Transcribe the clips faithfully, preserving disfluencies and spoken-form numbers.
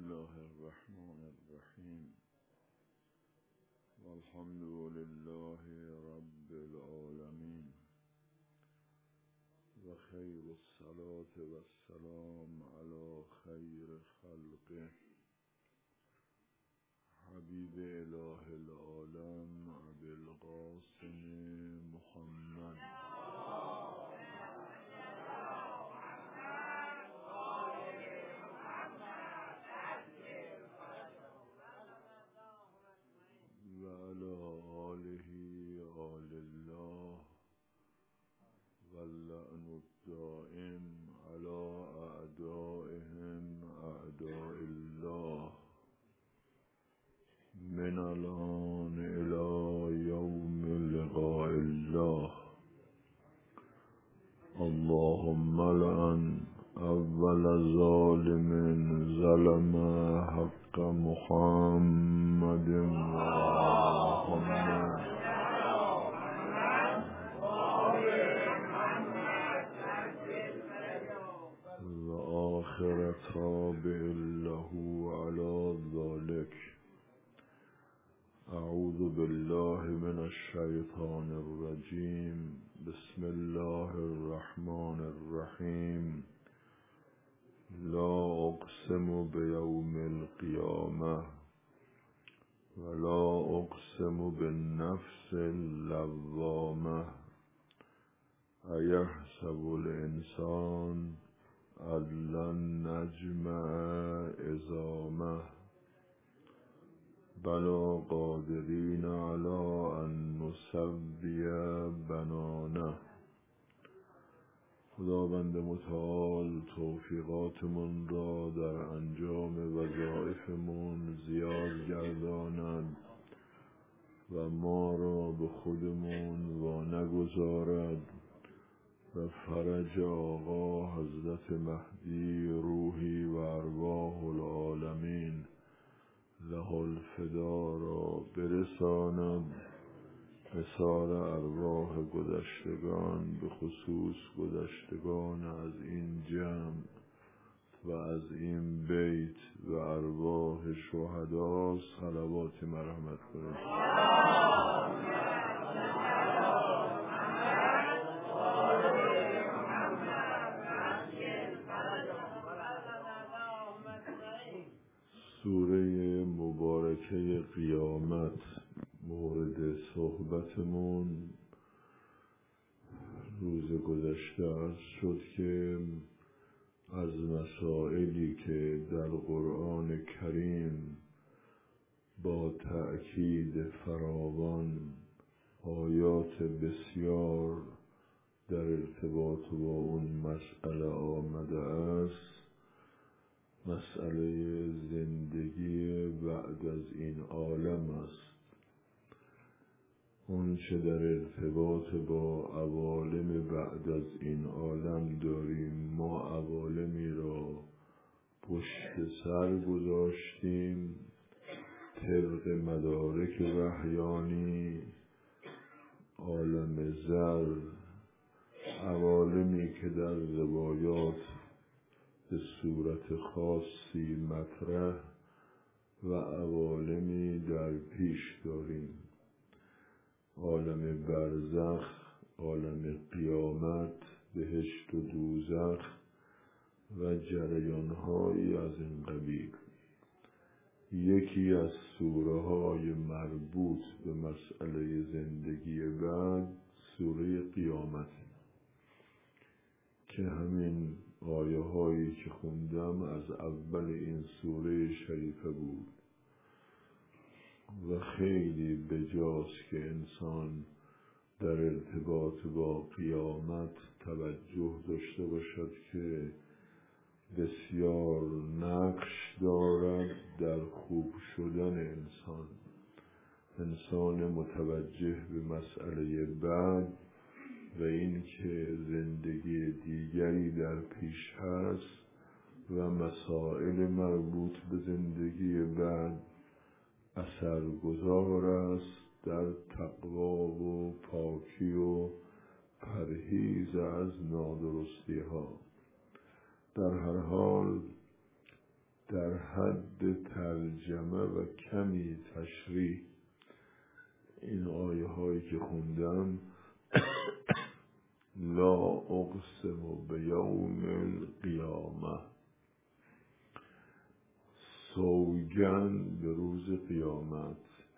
الله الرحمن الرحیم والحمد لله رب العالمین و خیر الصلاة و السلام علی خیر خلقه حبیب اله العالم ابی القاسم محمد و علی آله آل الله و اللعن الدائم علی اعدائهم اعداء الله من الان الى یوم لقاء الله. اللهم لعن اول ظالم ظلم حق محمد و آخر تابع له على ذلك. اعوذ بالله من الشیطان الرجیم. بسم الله الرحمن الرحیم. لا اقسم بیوم القیامة ولا اقسم بالنفس اللوامة. ایحسب الانسان ان لن نجمع عظامه بلی قادرین علی ان نسوی بنانه. خداوند متعال توفیقاتمون را در انجام وظایفمون زیاد گرداند و ما را به خودمون وا نگذارد و فرج آقا حضرت مهدی روحی و ارواح العالمین له الفدا را برساند. مثال ارواح گذشتگان به خصوص گذشتگان از این جمع و از این بیت و ارواح شهدا صلوات مرحمت کنید. سوره مبارکه قیامت مورد صحبتمون. روز گذشته عرض شد که از مسائلی که در قرآن کریم با تأکید فراوان آیات بسیار در ارتباط با اون مسئله آمده است، مسئله زندگی بعد از این عالم است. اون چه در ارتباط با عوالم بعد از این عالم داریم، ما عوالمی را پشت سر گذاشتیم طبق مدارک وحیانی. عالم زر، عوالمی که در روایات به صورت خاصی مطرح و عوالمی در پیش داریم. عالم برزخ، عالم قیامت، بهشت و دوزخ و جریان‌هایی از این قبیل. یکی از سوره های مربوط به مسئله زندگی بعد سوره قیامت که همین آیه هایی که خوندم از اول این سوره شریفه بود و خیلی بجاست که انسان در ارتباط با قیامت توجه داشته باشد که بسیار نقش دارد در خوب شدن انسان. انسان متوجه به مسئله بعد و این که زندگی دیگری در پیش هست و مسائل مربوط به زندگی بعد اثرگذار است در تقوا و پاکی و پرهیز از نادرستی ها. در هر حال در حد ترجمه و کمی تشریح این آیه هایی که خوندم لا اقسم بیوم القیامه، سوگند به روز قیامت.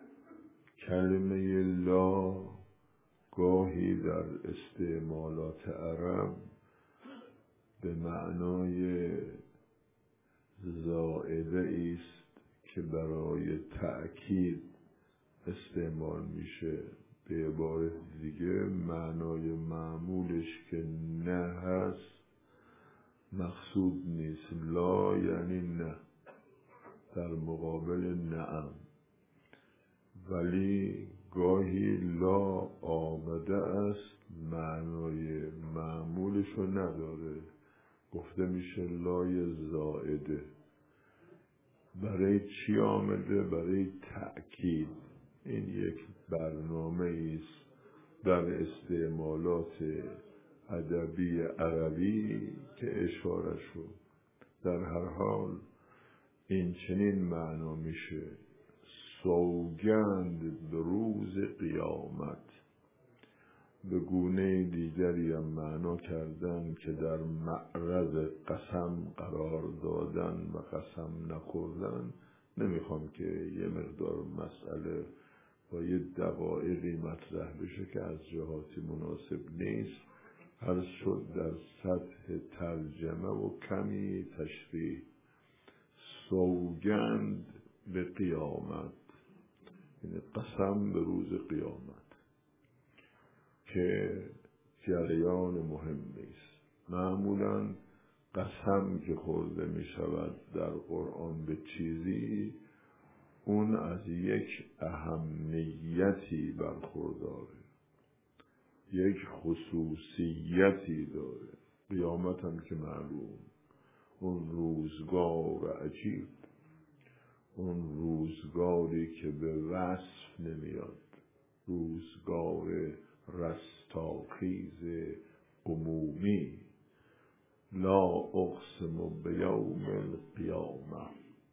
کلمه لا گاهی در استعمالات عرب به معنای زائده است که برای تأکید استعمال میشه. به عبارت دیگه معنای معمولش که نه هست مقصود نیست. لا یعنی نه در مقابل نعم، ولی گاهی لا آمده است معنای معمولش رو نداره، گفته میشه لای زائده. برای چی آمده؟ برای تأکید. این یک برنامه است در استعمالات ادبی عربی که اشاره شد. در هر حال این چنین معنا میشه: سوگند به روز قیامت. به گونه دیگری هم معنا کردن که در معرض قسم قرار دادن و قسم نخوردن. نمیخوام که یه مقدار مسئله با یه دقایقی مطرح بشه که از جهاتی مناسب نیست. عرض شد در سطح ترجمه و کمی تشریح. سوگند به قیامت یعنی قسم به روز قیامت که جریان مهمی است. معمولاً قسم که خورده می شود در قرآن به چیزی، اون از یک اهمیتی برخورداره، یک خصوصیتی داره. قیامت هم که معلوم، اون روزگار عجیب، اون روزگاری که به وصف نمیاد، روزگار رستاخیز عمومی. لا اقسم بیوم القیامه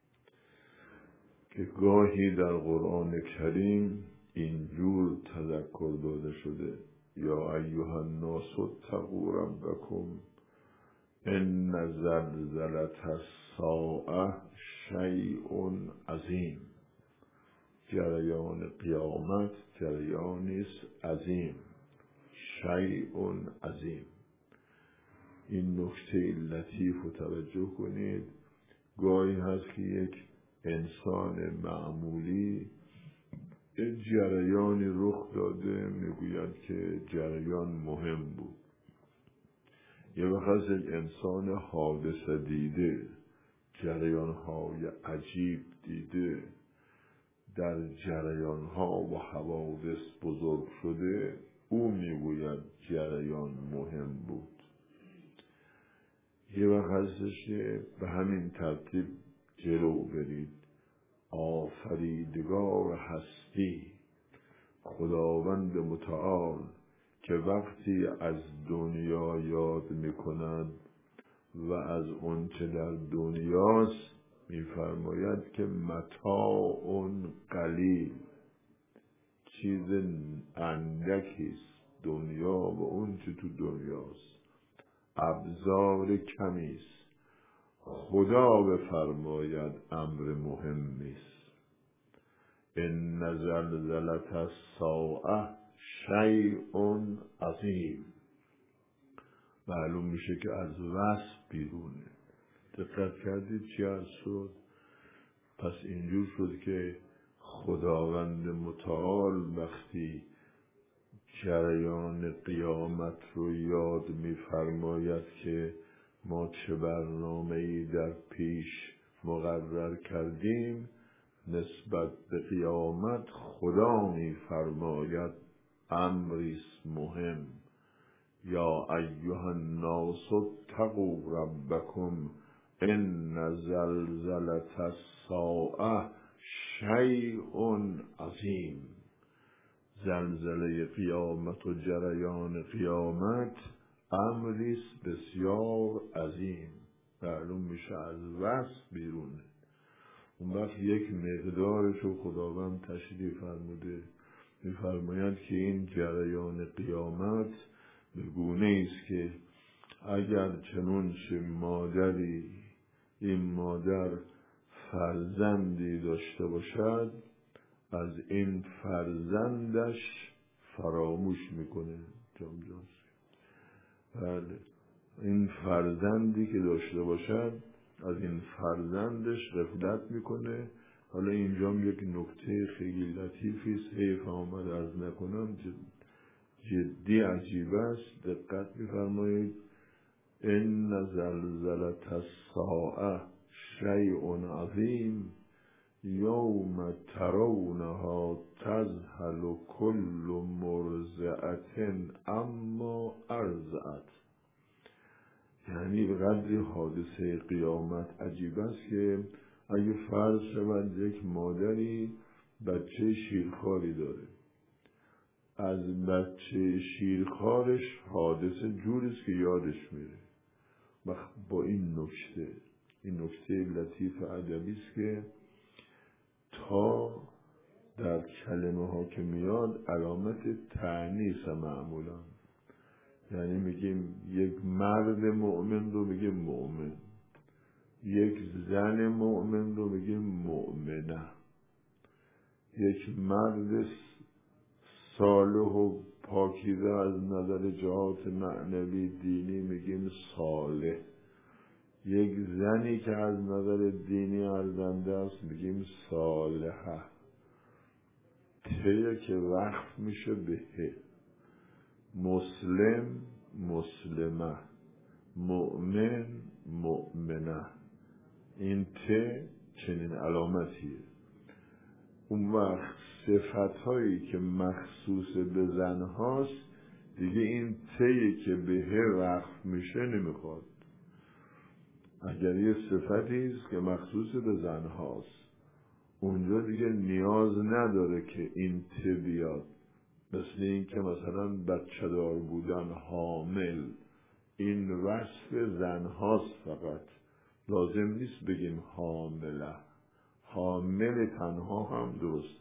که گاهی در قرآن کریم اینجور تذکر داده شده: یا ایها الناس اتقوا ربکم ان زلزلة الساعة شیء عظیم. جریان قیامت جریانی است عظیم، شیء عظیم. این نکته لطیف رو توجه کنید. گاهی هست که یک انسان معمولی جریانی رخ داده میگوید که جریان مهم بود. یه وقت یک انسان حادثه دیده، جریان‌های عجیب دیده، در جریان‌ها و حوادث بزرگ شده، او میگوید جریان مهم بود. یه وقت هستش که به همین ترتیب جلو برید. آفریدگار هستی خداوند متعال که وقتی از دنیا یاد میکند و از اون چه در دنیاست میفرماید که متاع قلیل، چیز اندکیست دنیا و اون چه تو دنیاست، ابزار کمیست. خدا بفرماید امر مهمی است. ان زلزلة الساعة شیء عظیم. معلوم میشه که از وصف بیرونه. دقت کردید چی عرض شد؟ پس اینجور شد که خداوند متعال وقتی جریان قیامت رو یاد میفرماید که ما چه برنامه‌ای در پیش مقرر کردیم نسبت به قیامت، خدا میفرماید امریست مهم. یا ایها الناس اتقوا ربکم ان زلزلة الساعة شیء عظیم. زلزله قیامت و جریان قیامت امریست بسیار عظیم. معلوم میشه از وصف بیرونه. اون وقت یک مقدارش رو خداوند تشریح فرموده، میفرماید که این جریان قیامت به گونه است که اگر چنانچه مادری این مادر فرزندی داشته باشد از این فرزندش فراموش میکنه. جام جاست. بله، این فرزندی که داشته باشد از این فرزندش غفلت میکنه. حالا اینجا یک نکته خیلی لطیفی است، حیف آمد عرض نکنم، جدی عجیب است. دقت میفرمایید ان زلزلة الساعة شیء عظیم یوم ترونها تذهل کل مرضعة عما ارضعت. یعنی به قدری حادثه قیامت عجیب است که اگه فرض شود یک مادری بچه شیرخواری داره، از بچه شیرخوارش حادثه جوریست که یادش میره. و با این نکته، این نکته لطیف ادبی است که تا در کلمه ها که میاد علامت تأنیث معمولا، یعنی میگیم یک مرد مؤمن رو میگیم مؤمن، یک زن مؤمن رو میگیم مؤمنه، یک مرد صالح و پاکیزه از نظر جهات معنوی دینی میگیم صالح، یک زنی که از نظر دینی ارزنده است میگیم صالحه. ته که وقف میشه به مسلم مسلمه، مؤمن مؤمنه. این ته چنین علامتیه. اون وقت صفتهایی که مخصوص به زن هاست دیگه این ته که به وقف میشه نمیخواد. اگر یه صفتی است که مخصوص به زن هاست اونجا دیگه نیاز نداره که این ته بیاد. مثل این که مثلا بچه دار بودن، حامل، این وصف زن هاست، فقط لازم نیست بگیم حامله. حامل تنها هم درست.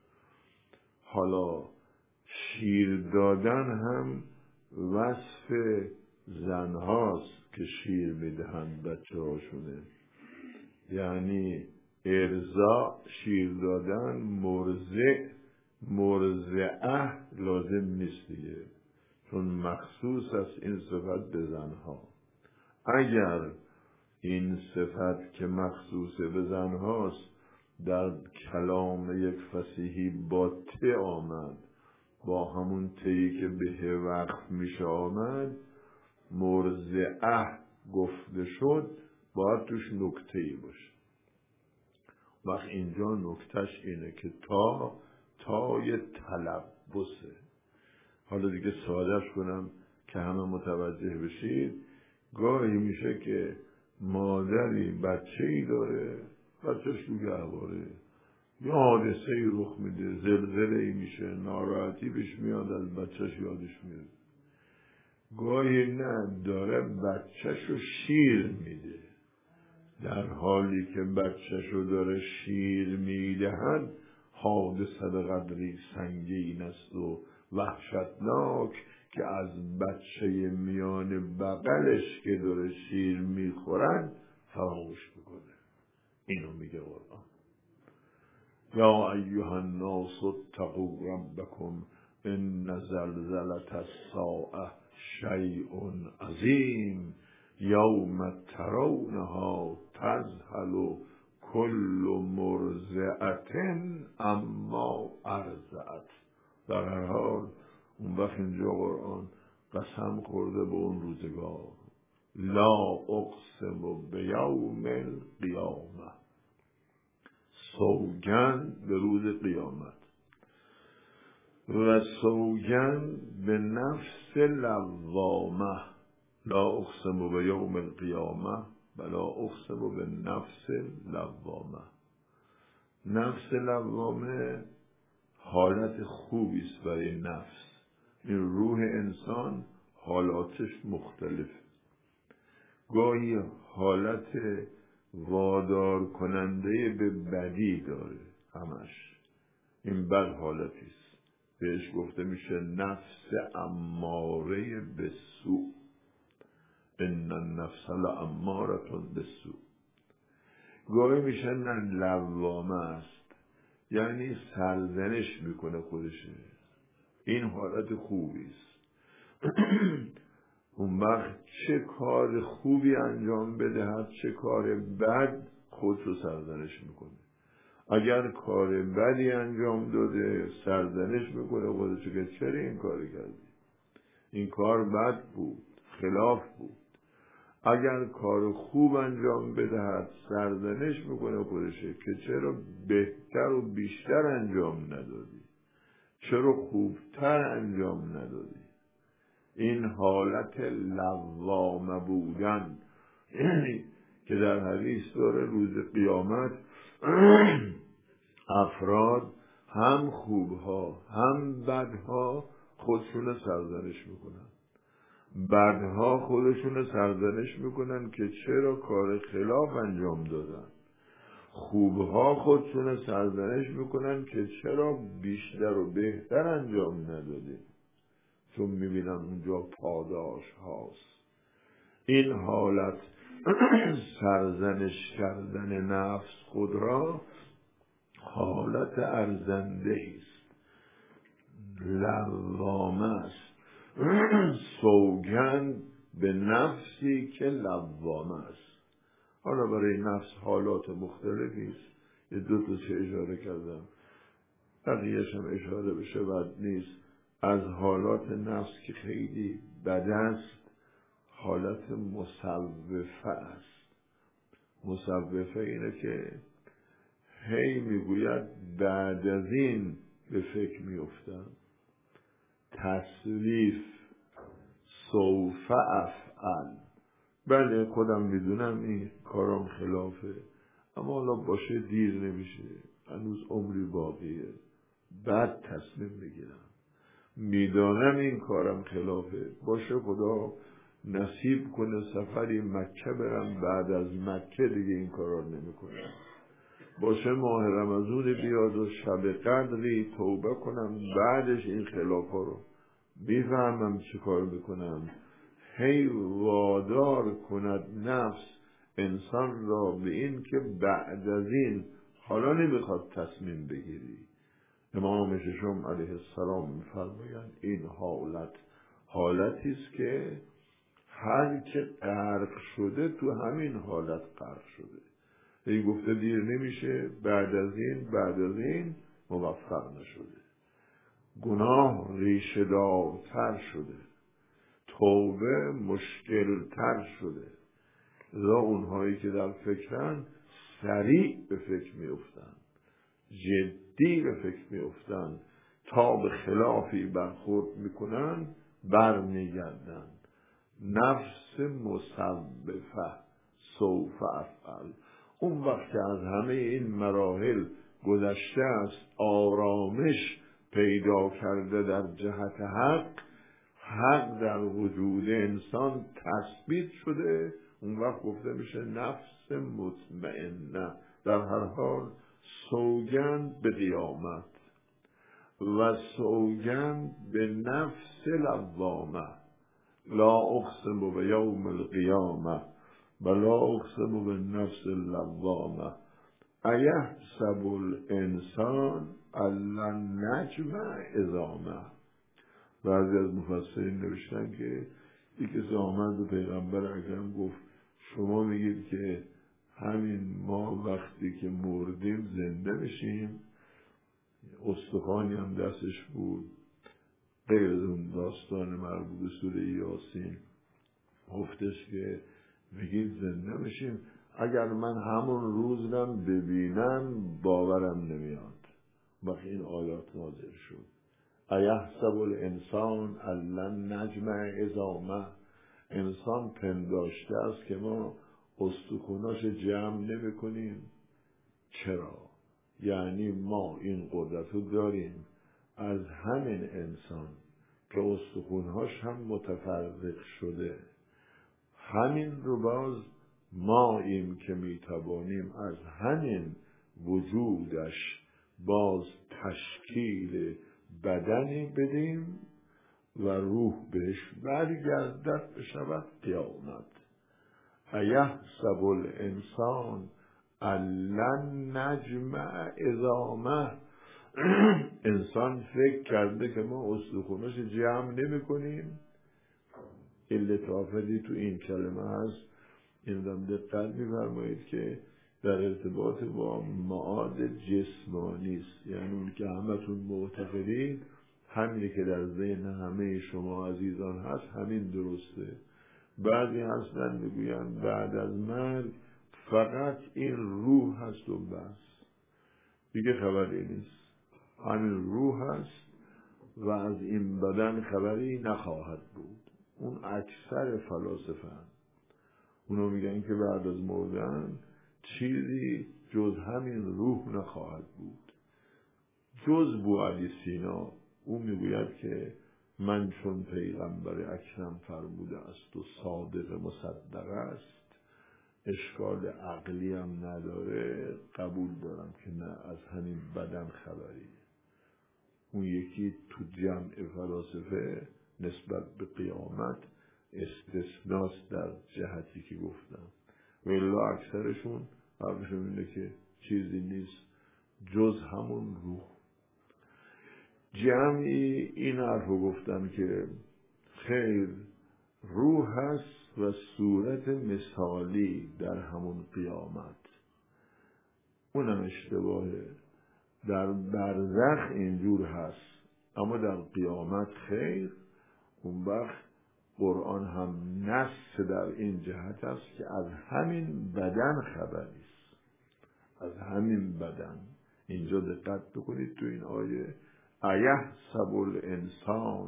حالا شیر دادن هم وصف زن هاست که شیر میدهند بچه هاشونه، یعنی ارضاع شیر دادن، مرضع مرضعه لازم نیست دیگه، چون مخصوص است این صفت به زنها. اگر این صفت که مخصوص به زنهاست در کلام یک فصیحی با ته آمد، با همون تهی که به وقف میشه آمد، مرضعه گفته شد، باید توش نکته‌ای باشه. وقت اینجا نکتهش اینه که تا تای تلبسه. حالا دیگه سادهش کنم که همه متوجه بشید. گاهی میشه که مادری بچه ای داره، بچهش تو گهواره، یه حادثه ای رخ میده، زلزله ای میشه، ناراحتی بهش میاد، از بچهش یادش میاد. گاهی نه، داره بچهش رو شیر میده، در حالی که بچهش رو داره شیر میدهد حادثه به قدری سنگین است و وحشتناک که از بچه میان بغلش که داره شیر میخورن فراموش میکنه. اینو میگه قرآن. یا ایها الناس اتقوا ربکم ان زلزلة الساعة شیء عظیم یوم ترونها تذهل کل مرضعة عما ارضعت. در هر حال اون وقت اینجا قرآن قسم خورده به اون روزگار. لا اقسم بیوم القیامه، سوگند به روز قیامت، و سوگند به نفس لوامه. لا اقسم بیوم القیامه بلا اقسم به نفس لوامه. نفس لوامه حالت خوبی است برای نفس. این روح انسان حالاتش مختلف. گاهی حالت وادار کننده به بدی داره، همش این بد حالتیست، بهش گفته میشه نفس اماره به سوء، ان النفس لاماره بالسوء. گاهی میشه نه لوامه است، یعنی سرزنش میکنه خودشه، این حالت خوبیست. اون وقت چه کار خوبی انجام بدهد چه کار بد خود رو سرزنش میکنه. اگر کار بدی انجام داده سرزنش میکنه خودشو که چرا این کاری کردی، این کار بد بود، خلاف بود. اگر کار خوب انجام بدهد سرزنش میکنه خودشه که چرا بهتر و بیشتر انجام ندادی، چرا خوبتر انجام ندادی. این حالت لوامه بودن که در حدیث داره روز قیامت افراد هم خوبها هم بدها خودشون سرزنش میکنن. بدها خودشون سرزنش میکنن که چرا کار خلاف انجام دادن، خوبها خودشون سرزنش میکنن که چرا بیشتر و بهتر انجام ندادی، چون میبینن اونجا پاداش هاست. این حالت سرزنش کردن نفس خود را حالت ارزنده است، لوامه است، سوگند به نفسی که لوامه است. حالا برای نفس حالات مختلفی است، یه دو تا چه اشاره کردم، بقیه‌اش هم اشاره بشه بد نیست. از حالات نفس که خیلی بد است حالت مصوفه است. مصوفه اینه که هی میگوید بعد از این به فکر میفتم، تصویف، سوف افعل، بله خودم میدونم این کارم خلافه، اما حالا باشه دیر نمیشه، هنوز عمری باقیه، بعد تصمیم بگیرم. میدانم این کارم خلافه، باشه خدا نصیب کنه سفری مکه برم، بعد از مکه دیگه این کارا نمیکنم. باشه ماه رمضان بیاد و شب قدری توبه کنم، بعدش این خلافا رو میفهمم چه کار بکنم. هی وادار کند نفس انسان را به این که بعد از این حالا نمیخواد تصمیم بگیری. امام ششم علیه السلام میفرمایند این حالت حالتی است که هر که غرق شده تو همین حالت غرق شده. این گفته دیر نمیشه، بعد از این بعد از این موفق نشده، گناه ریشه دارتر شده، توبه مشکل تر شده. لذا اونهایی که در فکرن سریع به فکر میافتن، جدی به فکر میافتن، تا به خلافی برخورد میکنن بر میگردن. نفس مصوفه سوف افعل. اون وقت که از همه این مراحل گذشته است، آرامش پیدا کرده در جهت حق، حق در وجود انسان تثبیت شده، اون وقت گفته میشه نفس مطمئنه. در هر حال سوگند به قیامت و سوگند به نفس لوامه. لا اقسم بیوم القیامه و لا اقسم بالنفس اللوامه. ایحسب الانسان ان نجمع عظامه. بعضی از مفسرین نوشتن که یکی کسی آمد و پیغمبر اکرم گفت شما میگید که همین ما وقتی که مردیم زنده بشیم، استخوانی هم دستش بود، غیر از اون داستان مربوط به سوره یاسین گفتش که میگید زنده بشیم، اگر من همون روزم ببینم باورم نمیاد. وقتی این آیات نازل شد ایحسب الانسان ان لن نجمع عظامه، انسان پنداشته است که ما استخوناش جمع نمی کنیم. چرا؟ یعنی ما این قدرت رو داریم از همین انسان که استخونهاش هم متفرق شده، همین رو باز ماییم که میتوانیم از همین وجودش باز تشکیل بدنی بدیم و روح بهش برگردد بشود قیامت. ایحسب الانسان لن نجمع عظامه. انسان فکر کرده که ما استخونش جمع نمی کنیم. این لطافتی تو این کلمه هست، این دم دقت می‌فرمایید که در ارتباط با معاد جسمانی است. یعنی اون که همتون معتقدید همینی که در ذهن همه شما عزیزان هست همین درسته. بعضی هستن میگوین بعد از مرگ فقط این روح هست و بس، دیگه خبری نیست. همین روح هست و از این بدن خبری نخواهد بود. اون اکثر فلاسفه هم اونو میگن که بعد از مردن چیزی جز همین روح نخواهد بود. جز بو علی سینا او میگوید که من چون پیغمبر اکرم فرموده است و صادق مصدق است، اشکال عقلی هم نداره، قبول دارم که نه از همین بدن خبری. اون یکی تو جمع فلاسفه نسبت به قیامت استثناست در جهتی که گفتم، و الا اکثرشون حرفشون اینه که چیزی نیست جز همون روح. جمعی این حرف رو گفتن که خیر، روح هست و صورت مثالی در همون قیامت. اونم اشتباهه. در برزخ اینجور هست اما در قیامت خیر. اون وقت قرآن هم نص در این جهت است که از همین بدن خبری است. از همین بدن. اینجا دقت بکنید تو این آیه ایحسب الانسان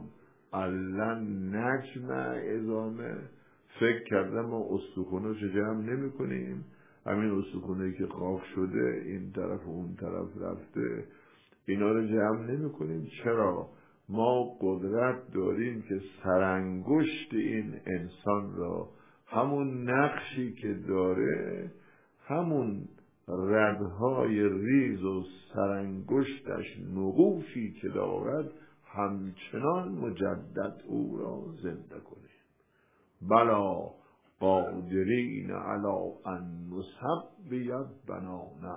لن نجمع عظامه. فکر کردم ما استخونش جمع نمی کنیم. همین استخونه که خاک شده این طرف و اون طرف رفته اینا رو جمع نمی کنیم. چرا؟ ما قدرت داریم که سرانگشت این انسان را، همون نقشی که داره، همون ردهای ریز و سرانگشتش، نقوشی که دارد، همچنان مجدد او را زنده کنیم. بلا قادرین علی ان نسوی بنانه.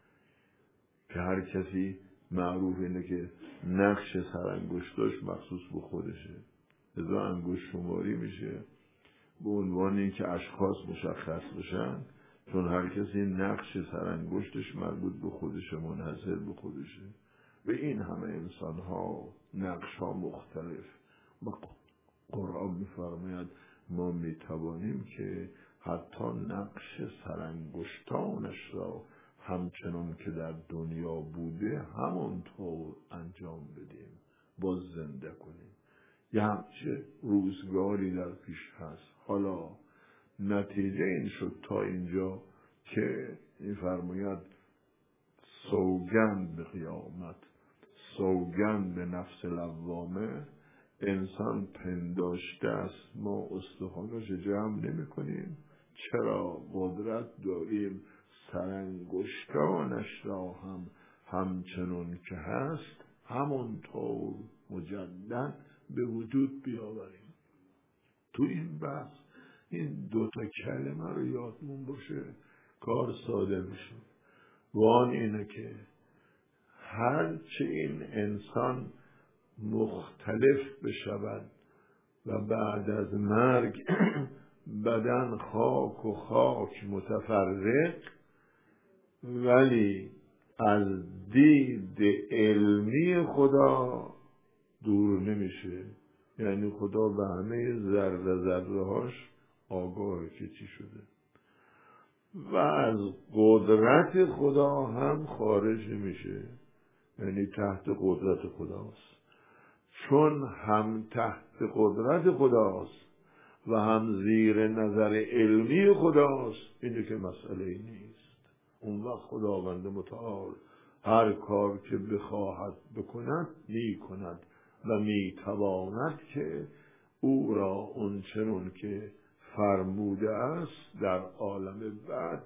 که هر کسی معروف اینه که نقش سرانگشتاش مخصوص به خودشه، لذا انگشت شماری میشه به عنوان اینکه اشخاص مشخص بشن، چون هر کسی نقش سرانگشتش مربوط به خودشه، منحصر به خودشه. به این همه انسان ها نقش ها مختلف. و قرآن میفرماید ما میتوانیم که حتی نقش سرانگشتانش را همچنان که در دنیا بوده همانطور انجام بدیم، باز زنده کنیم. یه همچه روزگاری در پیش هست. حالا نتیجه این شد تا اینجا که میفرماید سوگند به قیامت، سوگند به نفس لوامه. انسان پنداشته است ما استخوانش جمع نمی کنیم. چرا؟ قدرت داریم سرانگشتانش را هم همچنان که هست همونطور مجدد به وجود بیاوریم. تو این بحث این دوتا کلمه رو یادمون باشه کار ساده میشه. و آن اینه که هرچه این انسان مختلف بشود و بعد از مرگ بدن خاک و خاک متفرق، ولی از دید علمی خدا دور نمیشه. یعنی خدا به همه ذره ذره هاش آگاهه که چی شده و از قدرت خدا هم خارج نمیشه. یعنی تحت قدرت خداست. چون هم تحت قدرت خداست و هم زیر نظر علمی خداست، اینه که مسئله نیست. اون وقت خداوند متعال هر کار که بخواهد بکند می کند و می تواند که او را اون چنون که فرموده است در عالم بعد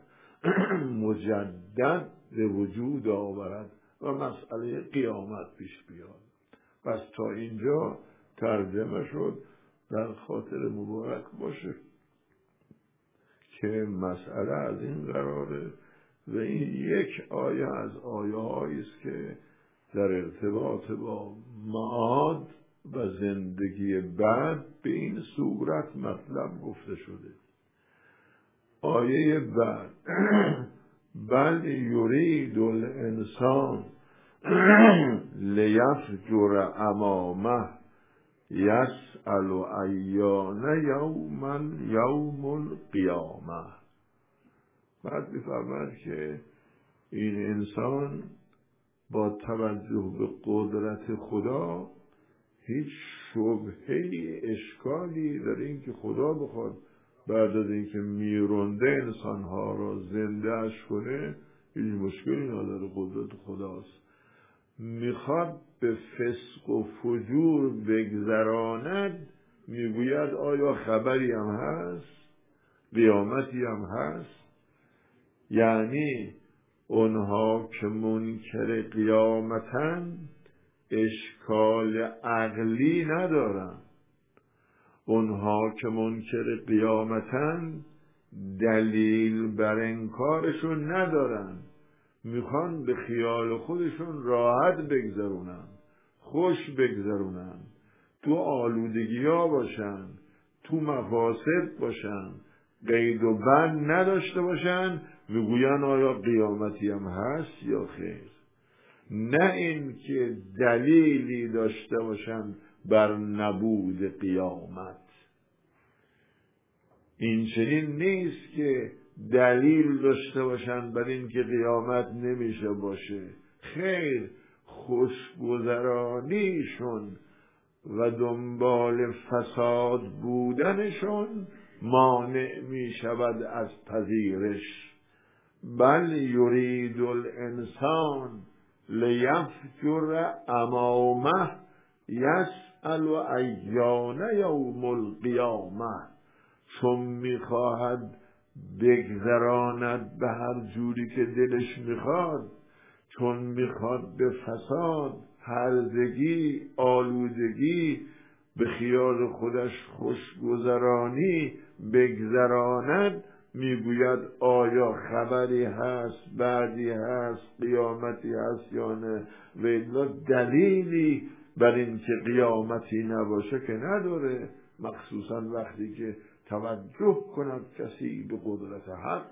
مجدد به وجود آورد و مسئله قیامت پیش بیاد. پس تا اینجا ترجمه شد، در خاطر مبارک باشه که مسئله از این قراره و این یک آیه از آیه هایی است که در ارتباط با معاد و زندگی بعد به این صورت مطلب گفته شده. آیه بعد بل یرید الانسان لیفجر امامه یسأل ایان یوما یوم القیامه. بعد می‌فرماید که این انسان با توجه به قدرت خدا هیچ شبهه‌ای اشکالی در این که خدا بخواد بعد از اینکه میرونده انسانها را زنده اش کنه هیچ مشکلی نداره، قدرت خداست. میخواد به فسق و فجور بگذراند، میگوید آیا خبری هم هست؟ قیامتی هم هست؟ یعنی اونها که منکر قیامتن اشکال عقلی ندارن، اونها که منکر قیامتن دلیل بر انکارشون ندارن، میخوان به خیال خودشون راحت بگذرونن، خوش بگذرونن، تو آلودگی ها باشن، تو مفاسد باشن، قید و بند نداشته باشن، میگوین آیا قیامتی هم هست یا خیر. نه این که دلیلی داشته باشن بر نبود قیامت. این چنین نیست که دلیل داشته باشن بر این که قیامت نمیشه باشه. خیر، خوشگذرانیشون و دنبال فساد بودنشون مانع می شود از پذیرش. بل یرید الانسان لیفجر امامه یسأل ایان یوم القیامه. چون میخواهد بگذراند به هر جوری که دلش میخواد، چون میخواد به فساد، هرزگی، آلودگی، به خیال خودش خوشگذرانی بگذراند، میگوید آیا خبری هست، بعدی هست، قیامتی هست یا نه؟ و الا دلیلی بر این که قیامتی نباشه که نداره، مخصوصا وقتی که توجه کند کسی به قدرت حق.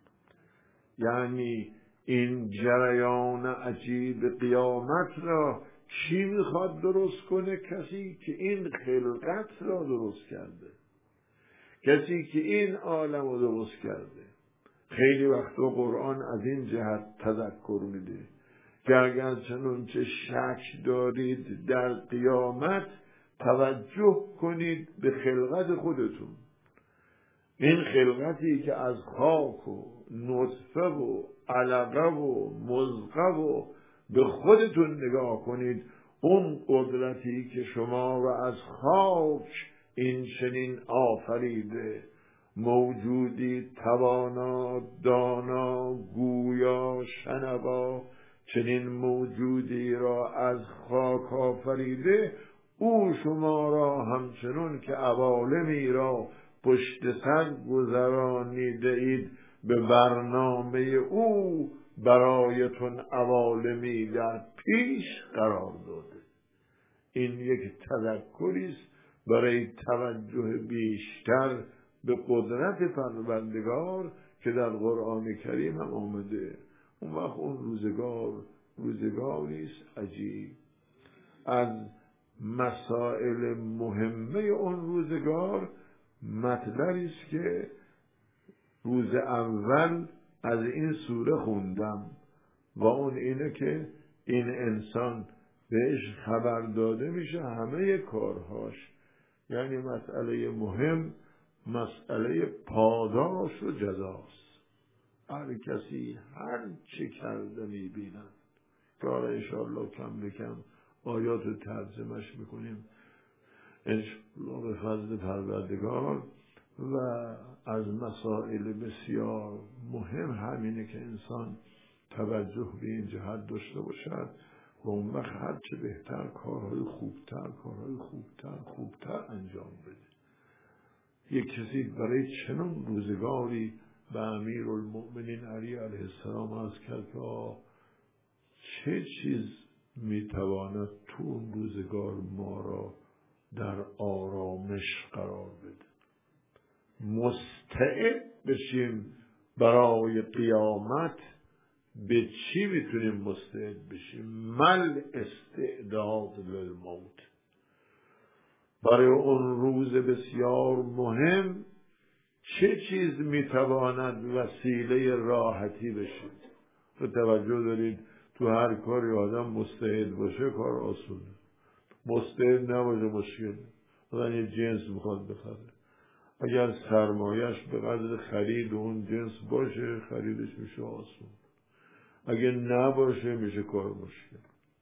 یعنی این جریان عجیب قیامت را کی میخواد درست کنه؟ کسی که این خلقت را درست کرده، کسی که این عالم را درست کرده. خیلی وقتا قرآن از این جهت تذکر میده که اگر چنانچه شک دارید در قیامت، توجه کنید به خلقت خودتون. این خلقتی که از خاک و نطفه و علقه و مضغه و به خودتون نگاه کنید، اون قدرتی که شما را از خاک این چنین آفریده، موجودی توانا، دانا، گویا، شنوا، چنین موجودی را از خاک آفریده، او شما را همچنون که عوالمی را پشت سر گذرانیده اید، به برنامه او برایتون عوالمی در پیش قرار داده. این یک تذکری است برای توجه بیشتر به قدرت پروردگار که در قرآن کریم هم آمده. اون وقت اون روزگار روزگاری است عجیب. از مسائل مهمه اون روزگار مطلبی است که روز اول از این سوره خوندم و اون اینه که این انسان بهش خبر داده میشه همه کارهاش. یعنی مسئله مهم مسئله پاداش و جزاست. هر کسی هر چه کرده میبینن. کار انشاءالله کم بکم آیات رو ترجمهش میکنیم انشاءالله به فضل پروردگار. و از مسائل بسیار مهم همینه که انسان توجه به این جهت داشته باشد و اون وقت هرچه بهتر کارهای خوبتر کارهای خوبتر خوبتر انجام بده. یک کسی برای چنان روزگاری به امیرالمؤمنین علی علیه السلام عرض کرد که چه چیز میتواند تو اون روزگار ما را در آرامش قرار بده، مستعد بشیم برای قیامت. به چی میتونیم مستعد بشیم؟ مل استعداد للموت، برای اون روز بسیار مهم چه چیز میتواند وسیله راحتی بشه؟ تو توجه دارید تو هر کاری آدم مستعد باشه کار آسونه، مستعد نباشه مشکل. مثلا یه جنس میخواد بخره، اگر سرمایش به قدر خرید اون جنس باشه خریدش میشه آسون، اگر نباشه میشه کار مشکل.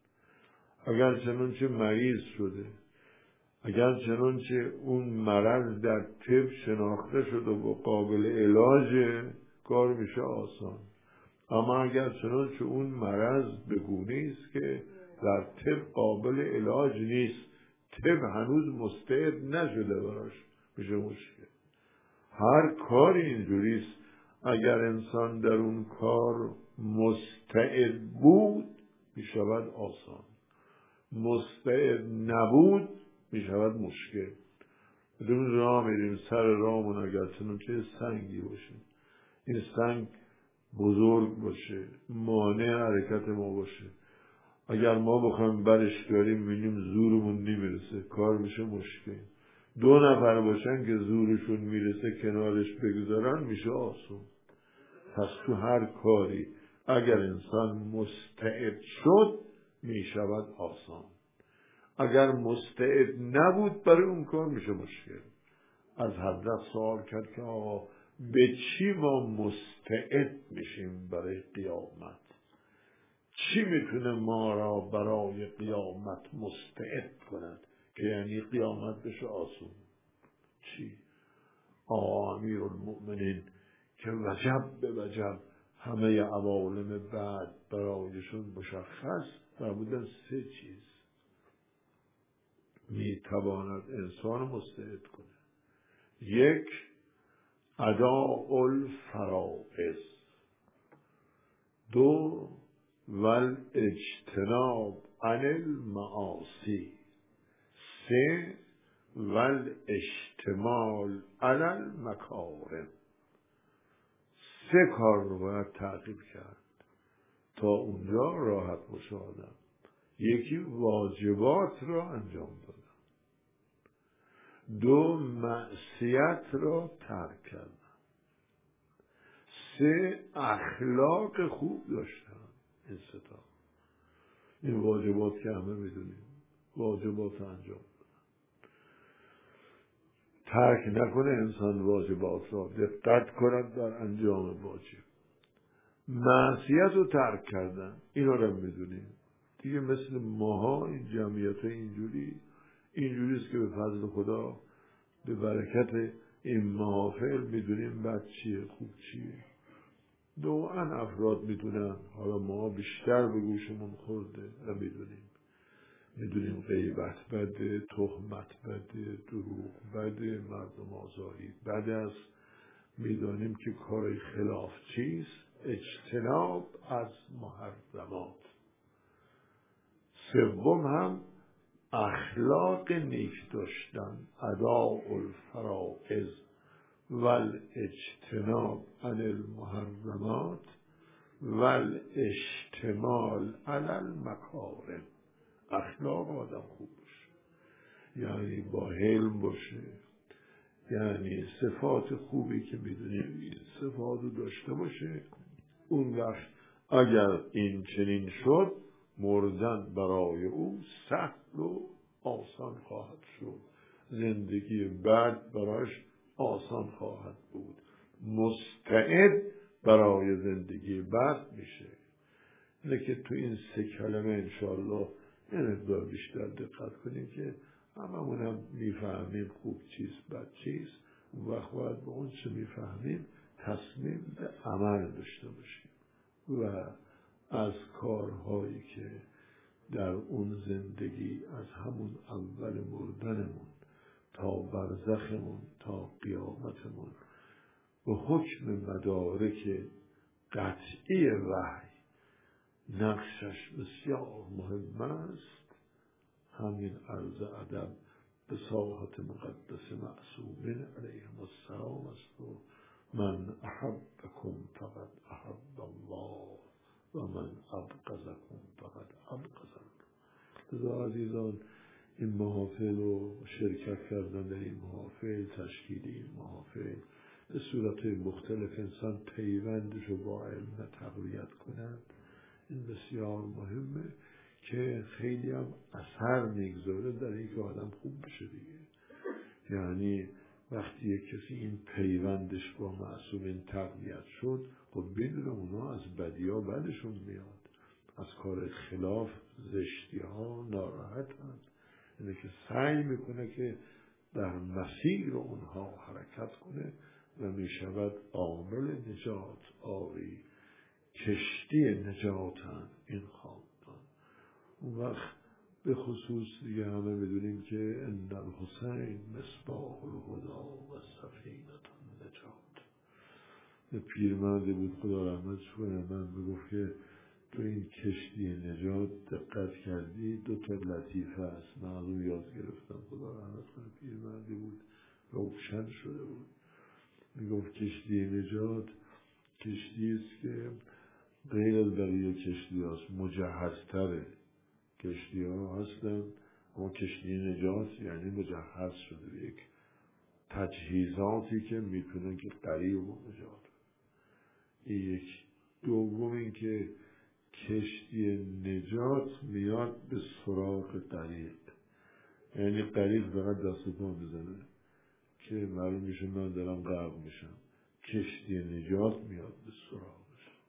اگر چنانچه مریض شده، اگر چنانچه اون مرض در طب شناخته شده و قابل علاجه کار میشه آسان. اما اگر چنانچه اون مرض به گونه‌ای است که در طب قابل علاج نیست، طب هنوز مستعد نشده براش، میشه مشکل. هر کاری اینجوریست، اگر انسان در اون کار مستعد بود میشود آسان، مستعد نبود میشود مشکل. بدون راه میریم، سر راهمون اگر چنانچه سنگی باشه، این سنگ بزرگ باشه مانع حرکت ما باشه، اگر ما بخوایم برش داریم میبینیم زورمون نمیرسه کار میشه مشکل. دو نفر باشن که زورشون میرسه کنارش بگذارن میشه آسون. پس تو هر کاری اگر انسان مستعد شد میشود آسان، اگر مستعد نبود برای اون کار میشه مشکل. از حضرت سوال کرد که آقا به چی ما مستعد میشیم برای قیامت؟ چی میتونه ما را برای قیامت مستعد کند که یعنی قیامت بشه آسون؟ چی؟ آقا امیرالمؤمنین که وجب به وجب همه عوالم بعد برایشون مشخص فرمودن سه چیز میتواند انسان مستعد کنه. یک، اداء الفرائض. دو، والاجتناب عن المعاصی. سه، والاشتمال علی المکارم. سه کار رو باید تعقیب کرد تا اونجا راحت باشه آدم. یکی واجبات را انجام دادن، دو معصیت را ترک کردن، سه اخلاق خوب داشتن. این سه تا، این واجبات که همه میدونیم، واجبات انجام دادن. ترک نکنه انسان واجبات را، دقت کند در انجام واجب. معصیت رو ترک کردن، اینا رو میدونیم دیگه. مثل ماها این جمعیت اینجوری اینجوریست که به فضل خدا به برکت این محافل میدونیم بد چیه خوب چیه. دوان افراد میدونن، حالا ما بیشتر به گوشمون خورده و میدونیم میدونیم غیبت بده، تهمت بده، دروغ بده، مردم آزاری بده است. میدانیم که کار خلاف چیست، اجتناب از محرمات. سوم هم اخلاق نیک داشتن، اداء الفرائض والاجتناب عن المحرمات والاشتمال علی المکارم. اخلاق آدم خوب باشه، یعنی با حلم باشه، یعنی صفات خوبی که میدونیم این صفات رو داشته باشه. اون وقت اگر این چنین شد مردن برای او سهل و آسان خواهد شد، زندگی بعد برایش آسان خواهد بود، مستعد برای زندگی بعد میشه. اینه که تو این سه کلمه انشاءالله یه مقدار بیشتر دقت کنیم که هممون هم میفهمیم خوب چیست بد چیست اون وقت باید به اون چه میفهمیم تصمیم به عمل داشته باشیم و از کارهایی که در اون زندگی از همون اول مردنمون تا برزخمون تا قیامتمون به حکم مدارک قطعی وحی نقشش بسیار مهم است، همین عرض ادب به ساحت مقدس معصومین علیهم السلام است و من احبکم فقد احب الله و من ابغضکم فقد ابغض الله. عزیزان، این محافل رو شرکت کردن در این محافل، تشکیل این محافل به صورت مختلف انسان پیوندش رو با علم تقویت کنند، این بسیار مهمه که خیلی هم اثر میگذاره در اینکه آدم خوب بشه دیگه. یعنی وقتی یک کسی این پیوندش با معصومین تقویت شد، خب بدون اونا از بدیا بدشون میاد، از کار خلاف زشتی ها ناراحت هست، اینه که سعی میکنه که در مسیر اونها حرکت کنه و میشود عامل نجات. آری کشتی نجاتن این خاندان. اون وقت به خصوص دیگه همه بدونیم که ان الحسین مصباح الهدی و سفینه النجات. یه پیرمردی بود خدا رحمتش کنه، من میگفت که تو این کشتی نجات دقت کردی دو تا لطیفه است، من از اون یاد گرفتم. خدا رحمت کنه، پیرمردی بود روشن شده بود. میگفت کشتی نجات کشتی است که غیر از بقیه کشتی هاست، مجهزتره. کشتی ها هستن اما کشتی نجات یعنی مجهز شده به یک تجهیزاتی که میتونن که غریق و نجات. این یک. دوم این که کشتی نجات میاد به سراغ غریق، یعنی غریق فقط دست پا میزنه که معلوم میشه من دارم غرق میشم، کشتی نجات میاد به سراغش.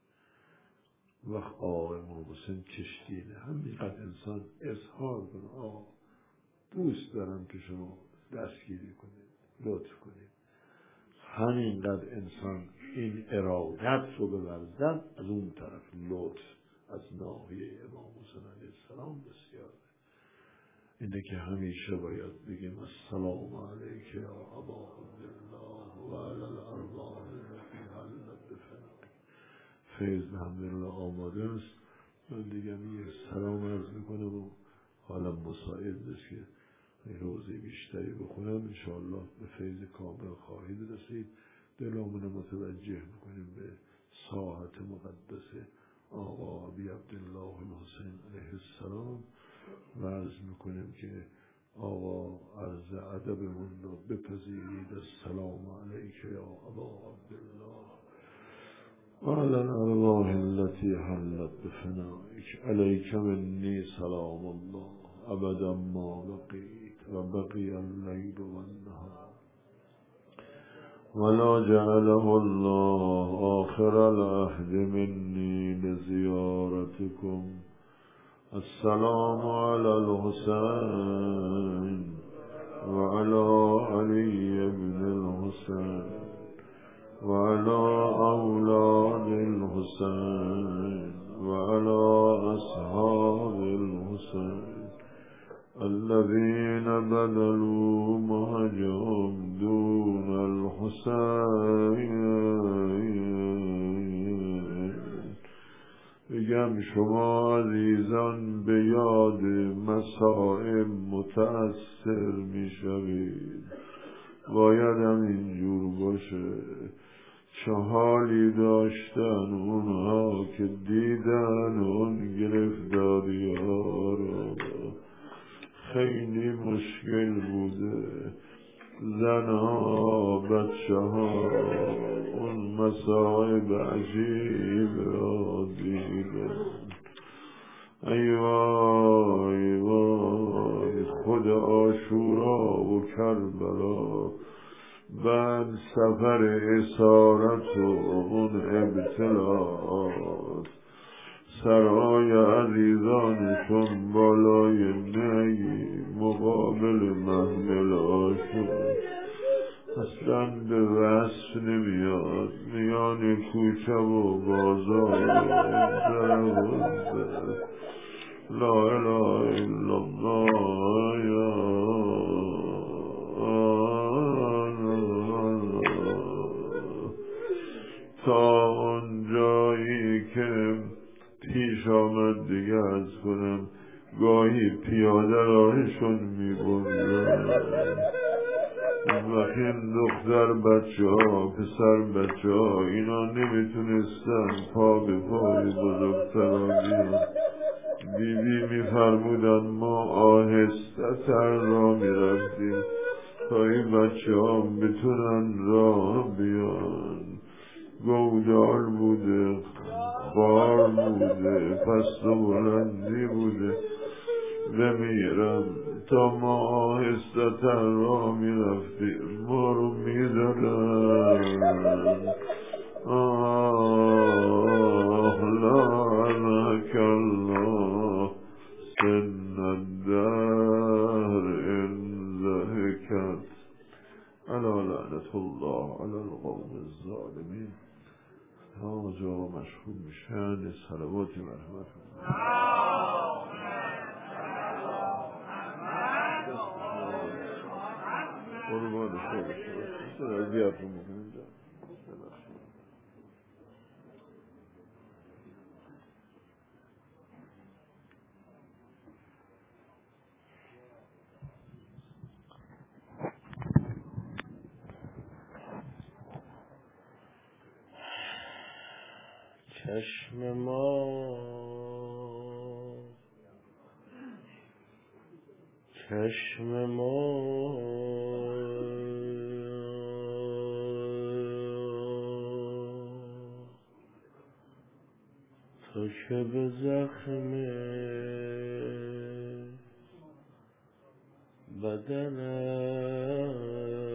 وقت آقای امام حسین کشتی نه، همینقدر انسان اظهار کنه آه دوست دارم که شما دستگیری کنید، لطف کنید، همینقدر انسان این ارادت رو بورزد، از اون طرف لطف از ناحیه امام حسین علیه السلام بسیاره. اینه که همیشه باید بگیم السلام علیک یا ابا عبدالله و علی الارواح التي حلت بفناک. فیض الحمدلله آماده است، من دیگه یه سلام عرض میکنم و حالا مساعد است که روزی بیشتری بخونم. انشاءالله به فیض کامل خواهید رسید. دلمون متوجه میکنیم به ساحت مقدس آقا ابی عبدالله الحسین علیه السلام و عرض میکنیم که آقا عرض ادبمون رو بپذیرید. السلام علیک یا ابا عبدالله و علی الارواح التي حلت بفنائک. علیک منی سلام الله ابدا ما بقیت و بقی اللیل و النهار ولا جعله الله آخر العهد منی لزیارتكم. السلام على الحسين وعلى علي بن الحسين وعلى أولاد الحسين وعلى أصحاب الحسين الذين بذلوا مهجهم دون الحسين. بگم شما عزیزان به یاد مصائب متأثر می شوید، باید هم اینجور باشه. چه حالی داشتن اونها که دیدن اون گرفتاری ها رو، خیلی مشکل بوده. زن ها بچه ها اون مصائب عجیب را دیدن. ای وای وای خود عاشورا و کربلا، بعد سفر اسارت و اون ابتلاات، سرای عزیزانشون بالای نگی مقابل محملاشون، اصلا به وصف نمیاد میان کوچه و بازار لا اله الا الله تا اون جایی که پیش آمد دیگه از کنم گاهی پیاده راهشون میبردن وقتی این دختر بچه ها پسر بچه ها اینا نمیتونستن پا به پای بزرگترا بیان بی بی میفرمودن ما آهسته تر را میرفتیم تا این بچه ها بتونن راه بیان گودال بوده خار بوده پست و بلندی بوده بمیرم تا ما آهسته تر را میرفتیم ما رو میدادن آه لعنک الله سن الدهر ان ضحکت الا لعنت الله علی القوم الظالمین. تا جا مشغول میشن صلوات مرحمت قربان خودش رو زیاد رو میکنیم جا چشم ما چشم ما تو که به زخم بدنم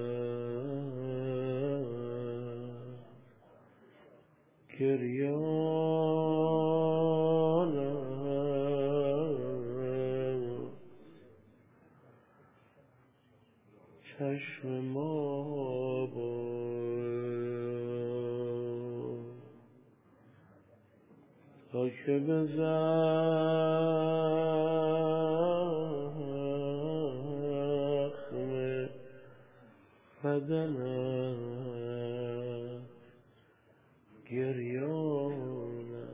گریانم چشم ما بود تا که به زخم بدنم گریانم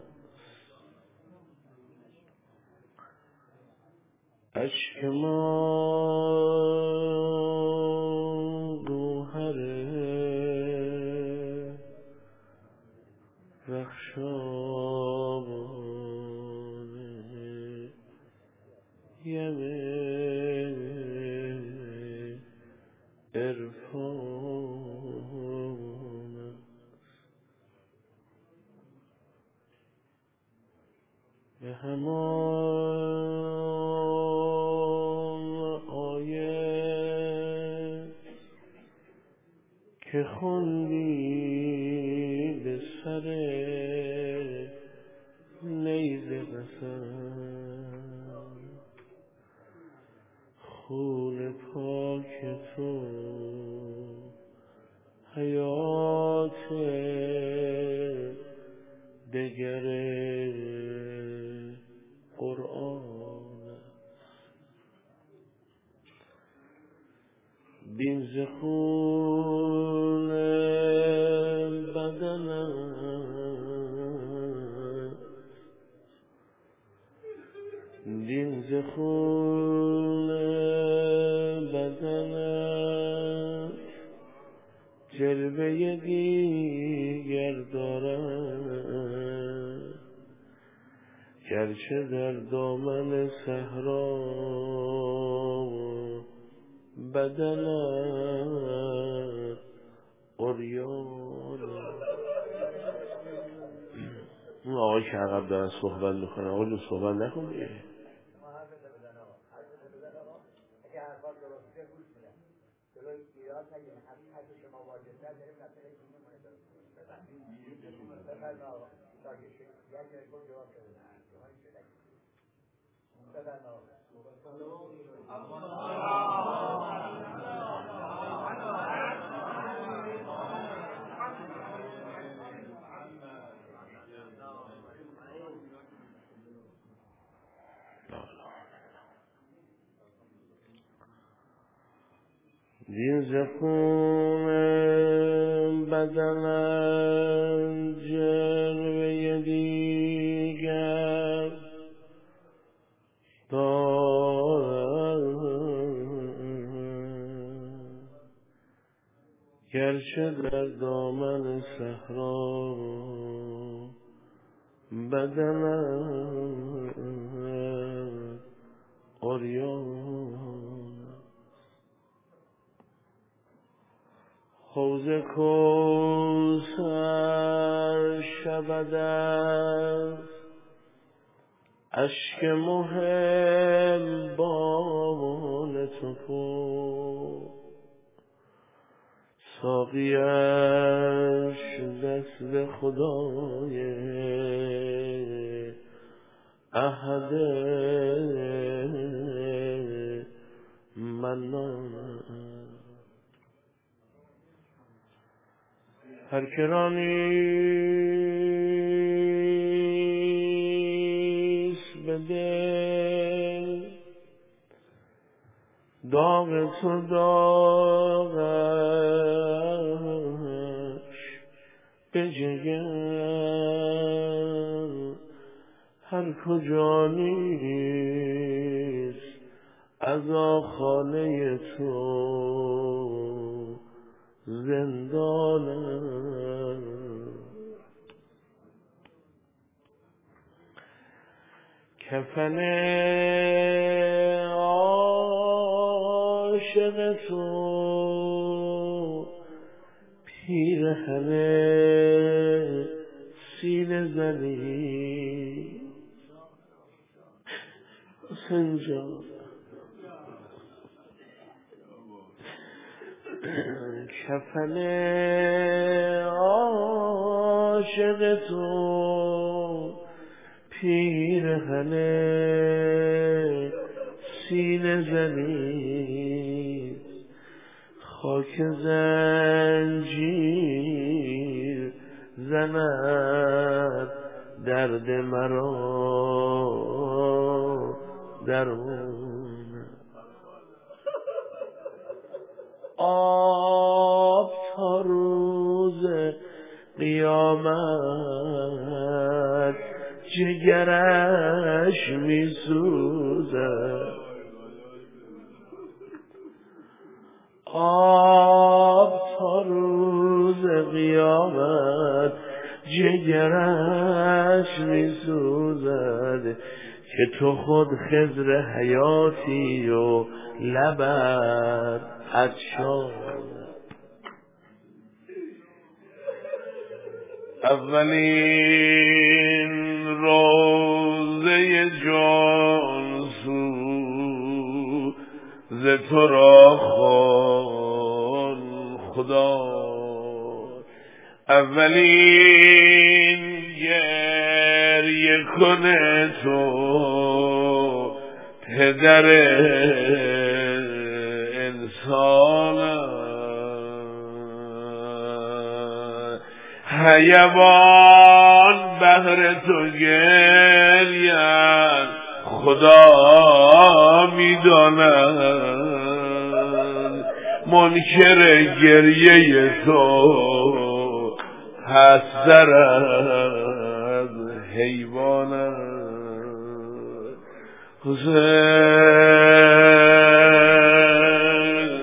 اشک ما گوهره رخشابانه یمه عرفانه به همان آیه که خوندی به سر نیزه قسم خون پاک تو حیات دگر قرآن دین ز خون بدنم دین ز خون بدنم جلوه دیگر دارم گرچه در دامن صحرا بدنم عریان. اون آقای که عقب دارن صحبت میکنن آقای رو صحبت نکن دیگه. دین ز خون بدنم جلوه دیگر دارم، گرچه در دامن صحرا بدنم عریان. حوض کوثر شود از اشک محبان تو پر، ساقیش دست خدای احد منان. هر که را نیست به دل داغ تو داغش به جگر، هر کجا نیست از آخانه تو زندانم. کفن عاشق تو پیرهن سینه زنی حسین جان، کفن عاشق تو پیرهن سینه زنی، خاک زنجیر زند درد مرا درون. آب تا روز قیامت جگرش می سوزد، آب تا روز قیامت جگرش می سوزد، که تو خود خضر حیاتی و لبت عطشان. اولین روزه جان سوز تو را خوان خدا، اولین گریه کنه تو پدر انسان. حیوان بهر تو گرید خدا میداند، منکر گریه تو پستر از حیوان است. حسین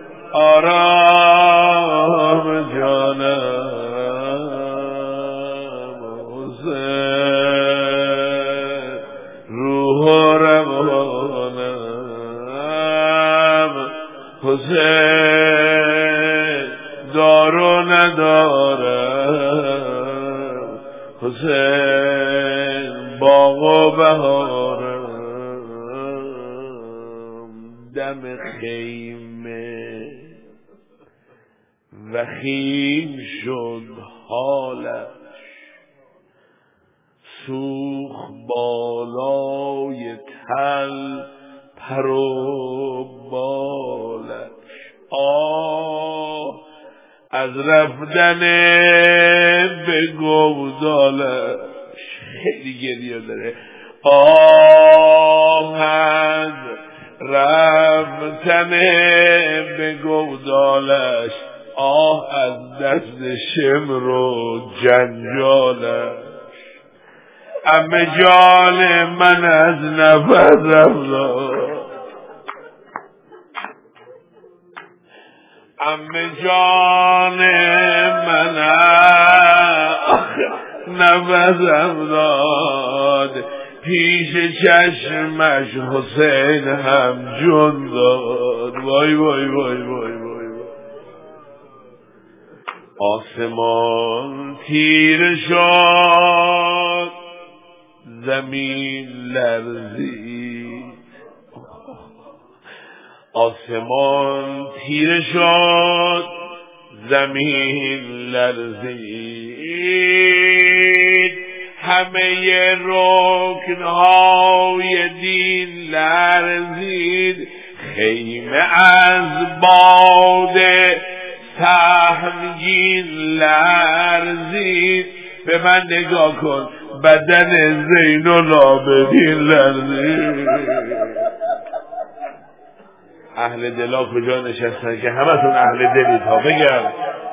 آرام جانم، حسین دارو ندارم، حسین باغ و بهارم. دم خیمه وخیم شد حالش، سوخ بالای تل پر و بالش. آه از رفتن به گودالش، خیلی گریه داره. آه از رفتن رفتن به گودالش، آه از دست شمر و جنجالش. عمه جان من از نفس افزاد، عمه جان من از نفس افزاد، پیش چشمش حسین هم جون داد. وای وای وای وای وای. آسمان تیره شد، زمین لرزید. آسمان تیره شد، زمین لرزید. همه رکنهای دین لرزید. خیمه از باد سهمگین لرزید. به من نگاه کن، بدن زین العابدین لرزید. اهل دلا کجا نشستن که همتون اهل دلید ها؟ بگم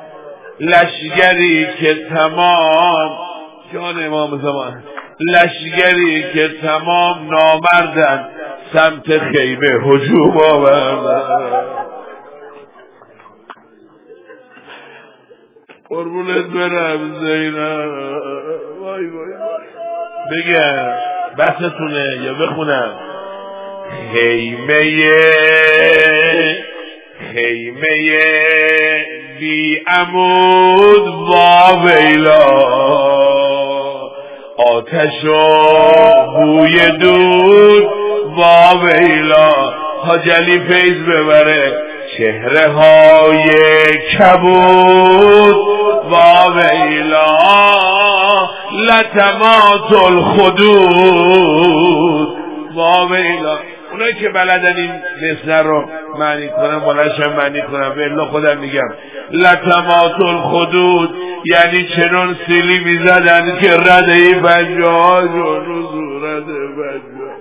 لشگری که تمام، جان امام زمان، لشگری که تمام نامردن سمت خیمه هجوم آوردن. قربونت برم زینب. وای وای. بگم بحثتونه یا بخونم؟ خیمه خیمه بی عمود و ویلا، آتش و بوی دود و ویلا. حاج علی فیض ببره چهره های کبود و ویلا، لطمات الخدود و ویلا. اونایی که بلدن این مصرع رو معنی کنم بلنشم معنی کنم، به الله خودم میگم لطمات الخدود یعنی چنون سیلی میزدن که رده پنجاه جون صورت پنجاه.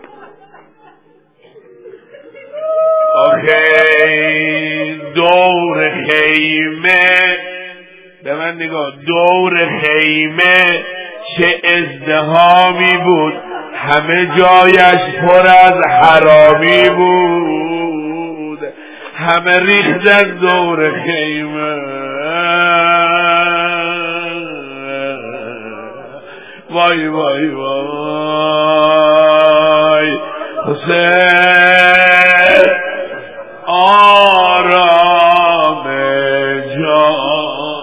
آخه دور خیمه، به من نگاه، دور خیمه چه ازدحامی بود، همه جایش پر از حرامی بود. همه ریختن دور خیمه. وای وای وای. حسین آرام جان.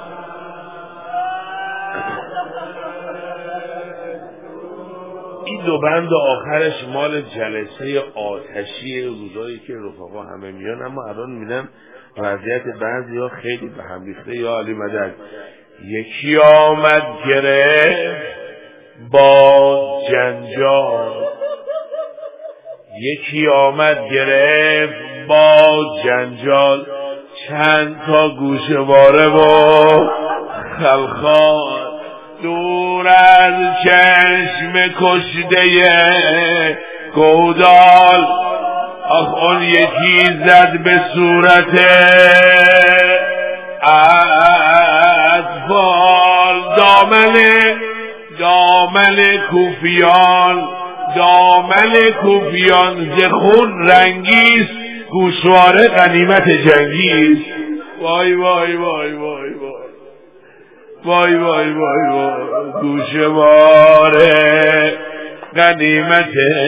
این دو بند آخرش مال جلسه آتشی روزایی که رفقا همه میان، اما الان میدم وضعیت بعضی ها خیلی به هم ریخته. یا علی مدد. یکی آمد گرفت با جنجال، یکی آمد گرفت با جنجال، چند تا گوشواره و خلخال. دور از چشم کشته گودال، آخ اون یکی زد به صورت اطفال. دامن دامن کوفیان، دامن کوفیان ز خون رنگیست، گوشواره غنیمت جنگیست. وای وای وای وای وای وای وای وای وای. گوشواره غنیمت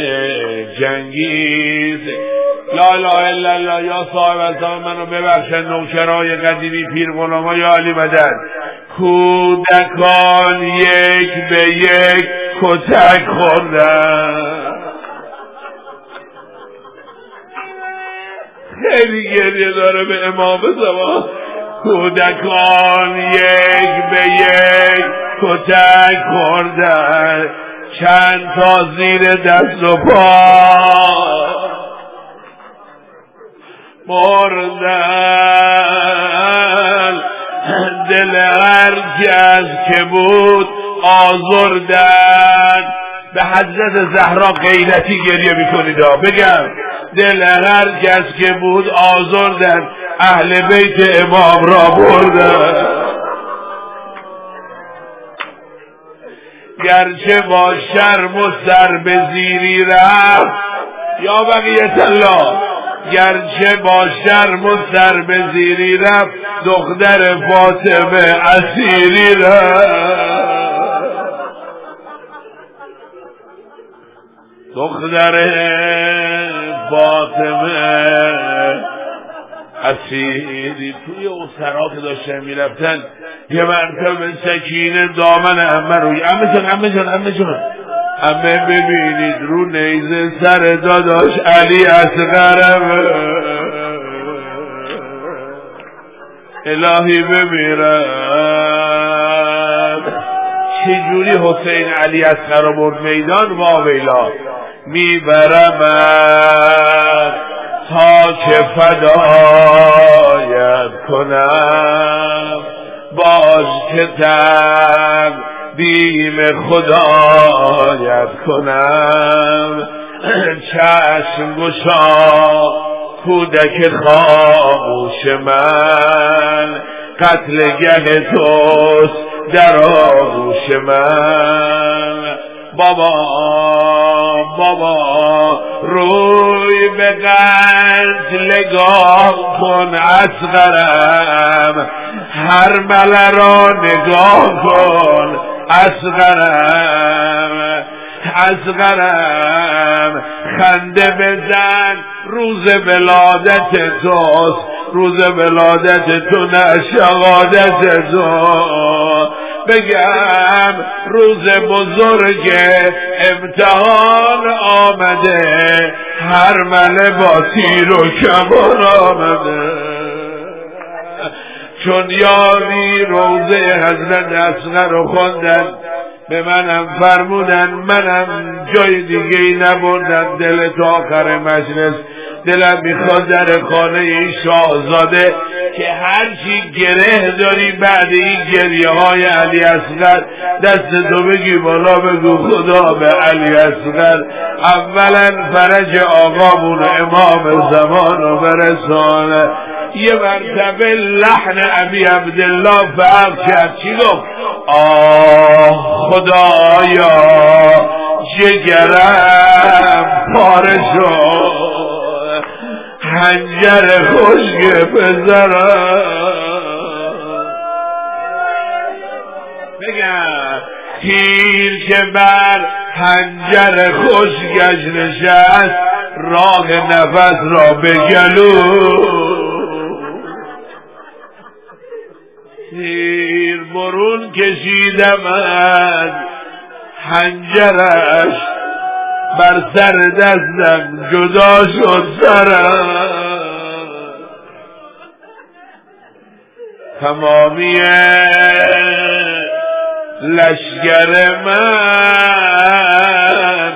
جنگیست. لا اله الا الله. یا صاحب الزمان منو ببخشن، نوکرای قدیمی پیر غلاما یا علی مدد. کودکان یک به یک کتک خوردن. خیلی گریه داره به امام زمان. کودکان یک به یک کتک خوردن، چند تا زیر دست و پا مردن. دل هر کس که بود آزردن، به حضرت زهرا غیرتی گریه میکنید. بگم دل هر کس که بود آزردن، اهل بیت امام را بردن. گرچه با شرم و سر به زیری رفت، یا بقیت الله، گرچه با شرم و سر به زیری رفت، دختر فاطمه اسیری رفت. دختر فاطمه اسیری. توی اسرا که داشتن میرفتن یه مرتبه سکینه دامن عمه روی عمه جان عمه جان عمه جان عمه ببینید رو نیزه سر داداش علی اصغرم الهی بمیرم. چجوری حسین علی اصغر رو برد میدان؟ واویلا میبرم تا که فدایت کنم، باز که تقدیم خدایت کنم. چشم گشا کودک خاموش من، قتلگه توست در آغوش من. بابا بابا روی به قتل نگاه کن اصغرم، هر مله را نگاه کن اصغرم. اصغرم خنده بزن، روز ولادت توست، روز ولادت تو نه شهادت تو. بگم روز بزرگ امتحان آمده، هر مله با تیر و کمان آمده. چون یاری روزه حضرت اصغر رو خوندن، به منم فرمودن، منم جای دیگه ای نبردن. دل تا آخر مجلس دلم میخواد در خانه این شاهزاده که هرچی گره داری بعد این گریه های علی اصغر دست تو بگی بالا، بگو خدا به علی اصغر اولا فرج آقامون امام زمان رو برسانه. یه مرتبه لحن ابی عبدالله فرق کرد. چی گفت؟ آه خدایا جگرم پاره شد، حنجر خشک پسرم. بگم تیر که بر حنجر خشکش نشست، راه نفس را به گلو. تیر برون کشیدم از حنجرش، بر سر دستم جدا شد سرم. تمامی لشگر من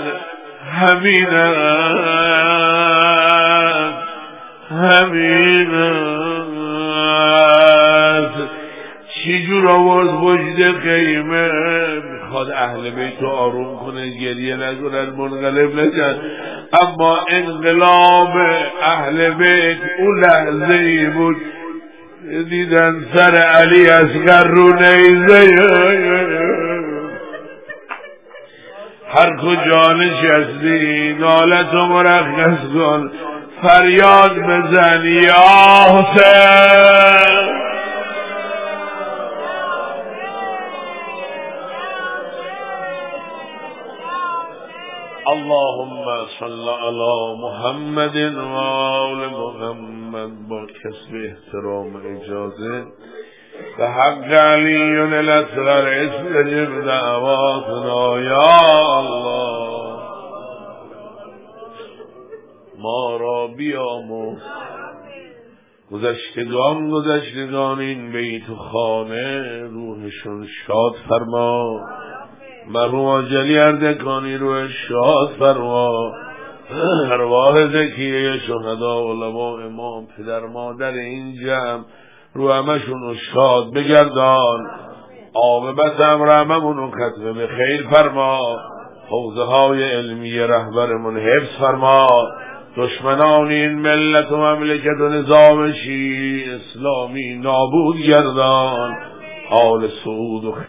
همینم همینم. چی جور آورد وجد خیمه؟ میخواد اهل بیت آروم کنه، گریه نکنن، منقلب نشن. اما انقلاب اهل بیت اون لحظه ای بود دیدن سر علی اصغر رو نیزه. هر کجا نشستی نالت و مرخص کن، فریاد بزن یا حسین. اللهم صل علی محمد و آل محمد. با کسب احترام اجازه به حق علی الاصغر استجب دعواتنا یا الله. ما را بیامرز گذشتگان گذشتگان این بیت و خانه روحشون شاد فرما. مرحوم آجلی اردکانی روح شاد فرما. ارواح زکیه شهدا علما امام پدر مادر این جمع رو همشون شاد بگردان. عاقبت امر هممونو ختمه به خیر فرما. حوزه های علمی رهبرمون حفظ فرما، دشمنان این ملت و مملکت و نظام شیعی اسلامی نابود گردان، حال سعود و